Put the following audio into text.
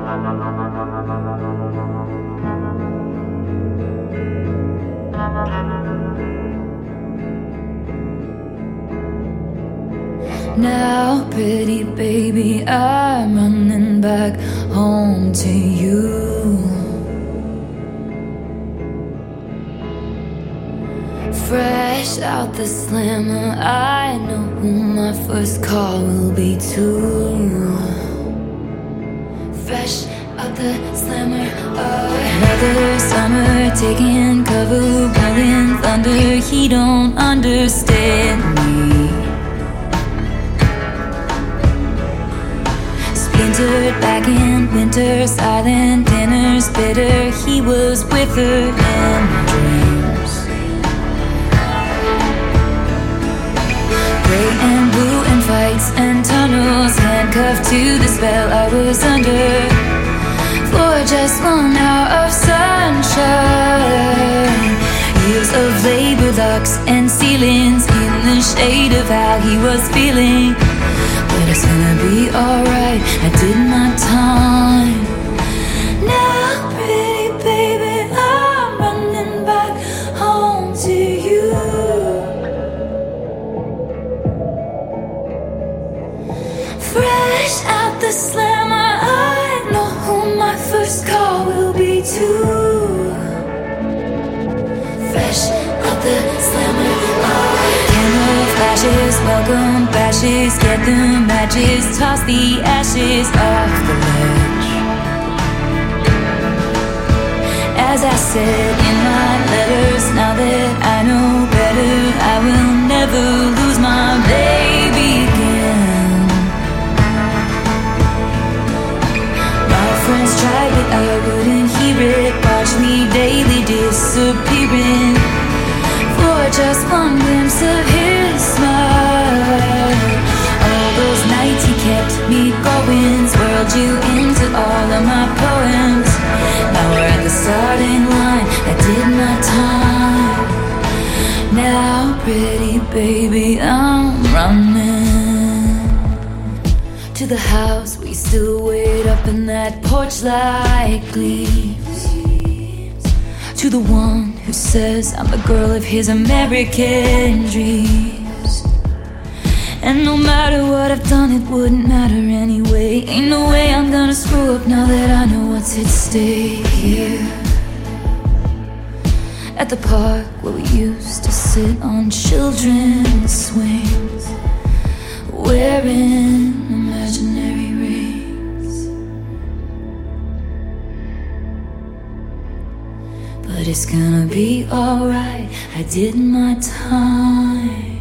Now, pretty baby, I'm running back home to you. Fresh out the slammer, I know who my first call will be too. Fresh out the slammer, another summer taking cover, rolling thunder. He don't understand me. Splintered back in winter, silent dinners, bitter. He was with her in dreams. Gray and blue and fights and tunnels, handcuffed to the spell I was under. For just 1 hour of sunshine, years of labor, locks and ceilings, in the shade of how he was feeling. But it's gonna be alright, I did my time. Now, pretty baby, I'm running back home to you. Fresh out the slammer, I know who my first call will be too. Fresh out the slammer, camera flashes, welcome bashes, get the matches, toss the ashes off the ledge. As I said in my letters, now that I know better, I will never lose my baby again. My friends tried but I wouldn't hear it. Watch me daily disappearing for just one glimpse of his smile. All those nights he kept me going, swirled you into all of my poems. Now we're at the starting line, I did my time. Now, pretty baby, I'm running to the house we still wait up in that porch like leaves. To the one who says I'm the girl of his American dreams. And no matter what I've done, it wouldn't matter anyway. Ain't no way I'm gonna screw up now that I know what's at stake here. At the park where we used to sit on children's swings, wearing imaginary rings. But it's gonna be alright, I did my time.